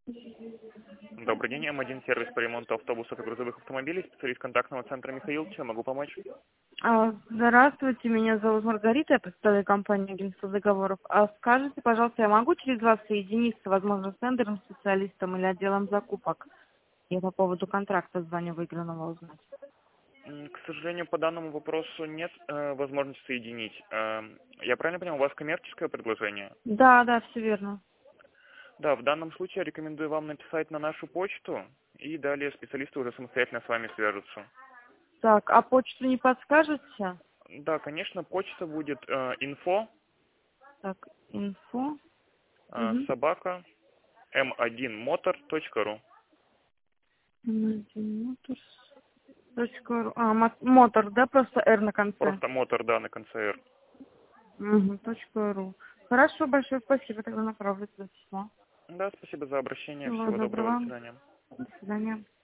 Добрый день, М1 сервис по ремонту автобусов и грузовых автомобилей, специалист контактного центра Михаил. Чем могу помочь? Здравствуйте, меня зовут Маргарита, я представляю компанию агентства договоров. Скажите, пожалуйста, я могу через вас соединиться, возможно, с тендерным специалистом или отделом закупок? Я по поводу контракта звоню выигранного узнать. К сожалению, по данному вопросу нет возможности соединить. Я правильно понял, у вас коммерческое предложение? Да, да, все верно. Да, в данном случае я рекомендую вам написать на нашу почту, и далее специалисты уже самостоятельно с вами свяжутся. Так, а почту не подскажете? Да, конечно, почта будет info Так, инфо. Угу. собака m1motor.ru. Мотор, да, просто R на конце. Просто мотор, да, на конце R. Угу, .ру. Хорошо, большое спасибо, тогда направлю туда письмо. Да, спасибо за обращение, Всего всего доброго доброго, до вам. свидания. До свидания.